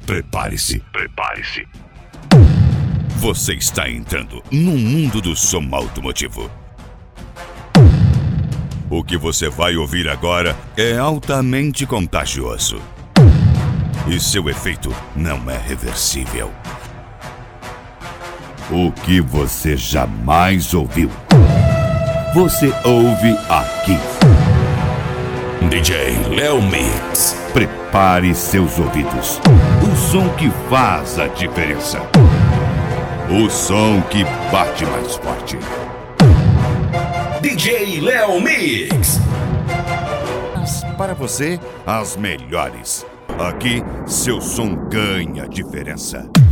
Prepare-se. Prepare-se. Você está entrando no mundo do som automotivo. O que você vai ouvir agora é altamente contagioso. E seu efeito não é reversível. O que você jamais ouviu, você ouve aqui. DJ Léo Mix. Prepare seus ouvidos. O som que faz a diferença. O som que bate mais forte. DJ Léo Mix. Para você, as melhores. Aqui, seu som ganha diferença.